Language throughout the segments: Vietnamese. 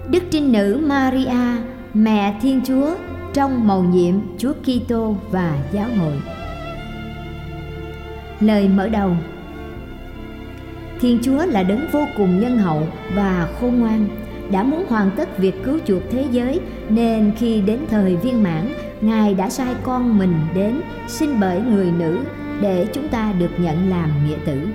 Đức Trinh Nữ Maria, Mẹ Thiên Chúa trong mầu nhiệm Chúa Kitô và giáo hội. Lời mở đầu. Thiên Chúa là đấng vô cùng nhân hậu và khôn ngoan, đã muốn hoàn tất việc cứu chuộc thế giới, nên khi đến thời viên mãn, Ngài đã sai con mình đến sinh bởi người nữ để chúng ta được nhận làm nghĩa tử.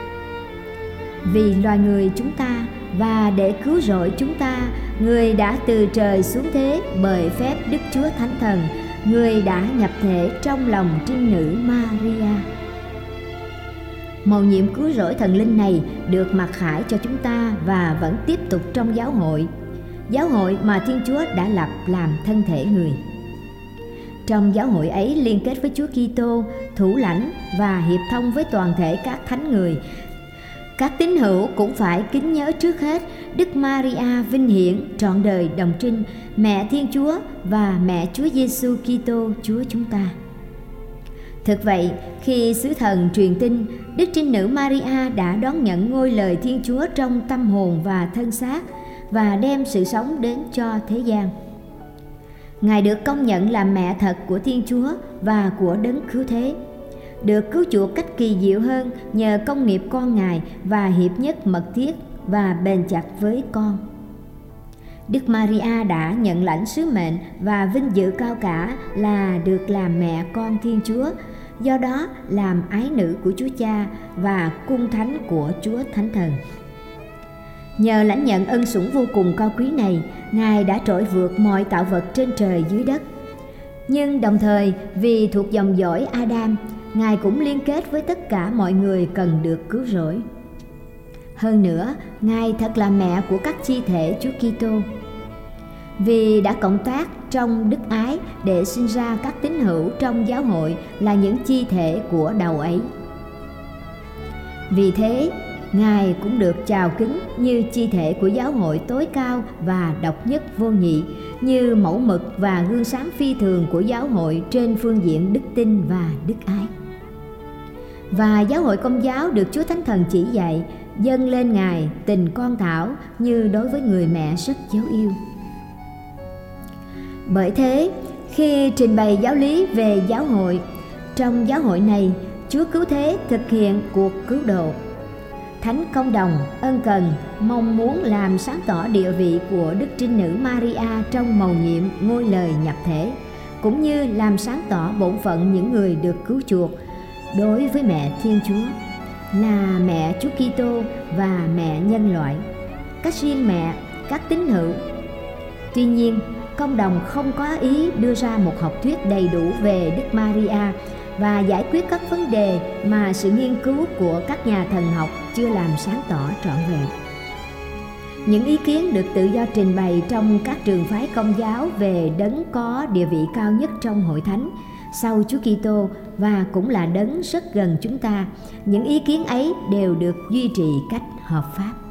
Vì loài người chúng ta và để cứu rỗi chúng ta, Người đã từ trời xuống thế bởi phép Đức Chúa Thánh Thần. Người đã nhập thể trong lòng Trinh Nữ Maria. Mầu nhiệm cứu rỗi thần linh này được mặc khải cho chúng ta và vẫn tiếp tục trong giáo hội mà Thiên Chúa đã lập làm thân thể người. Trong giáo hội ấy liên kết với Chúa Kitô, thủ lãnh và hiệp thông với toàn thể các thánh người. Các tín hữu cũng phải kính nhớ trước hết Đức Maria vinh hiển trọn đời đồng trinh, Mẹ Thiên Chúa và Mẹ Chúa Giêsu Kitô Chúa chúng ta. Thực vậy, khi sứ thần truyền tin, Đức Trinh Nữ Maria đã đón nhận ngôi lời Thiên Chúa trong tâm hồn và thân xác và đem sự sống đến cho thế gian. Ngài được công nhận là mẹ thật của Thiên Chúa và của đấng cứu thế, được cứu chuộc cách kỳ diệu hơn nhờ công nghiệp con Ngài và hiệp nhất mật thiết và bền chặt với con. Đức Maria đã nhận lãnh sứ mệnh và vinh dự cao cả là được làm mẹ con Thiên Chúa, do đó làm ái nữ của Chúa Cha và cung thánh của Chúa Thánh Thần. Nhờ lãnh nhận ân sủng vô cùng cao quý này, Ngài đã trội vượt mọi tạo vật trên trời dưới đất. Nhưng đồng thời, vì thuộc dòng dõi Adam, Ngài cũng liên kết với tất cả mọi người cần được cứu rỗi. Hơn nữa, Ngài thật là mẹ của các chi thể Chúa Kitô, vì đã cộng tác trong đức ái để sinh ra các tín hữu trong giáo hội là những chi thể của đầu ấy. Vì thế, Ngài cũng được chào kính như chi thể của giáo hội tối cao và độc nhất vô nhị, như mẫu mực và gương sáng phi thường của giáo hội trên phương diện đức tin và đức ái. Và giáo hội Công giáo được Chúa Thánh Thần chỉ dạy, dâng lên Ngài tình con thảo như đối với người mẹ rất dấu yêu. Bởi thế, khi trình bày giáo lý về giáo hội, trong giáo hội này, Chúa Cứu Thế thực hiện cuộc cứu độ. Thánh Công Đồng ân cần mong muốn làm sáng tỏ địa vị của Đức Trinh Nữ Maria trong mầu nhiệm ngôi lời nhập thể, cũng như làm sáng tỏ bổn phận những người được cứu chuộc đối với mẹ Thiên Chúa, là mẹ Chúa Kitô và mẹ nhân loại, cách riêng mẹ các tín hữu. Tuy nhiên, Công đồng không có ý đưa ra một học thuyết đầy đủ về Đức Maria và giải quyết các vấn đề mà sự nghiên cứu của các nhà thần học chưa làm sáng tỏ trọn vẹn. Những ý kiến được tự do trình bày trong các trường phái Công giáo về đấng có địa vị cao nhất trong hội thánh sau Chúa Kitô và cũng là đấng rất gần chúng ta. Những ý kiến ấy đều được duy trì cách hợp pháp.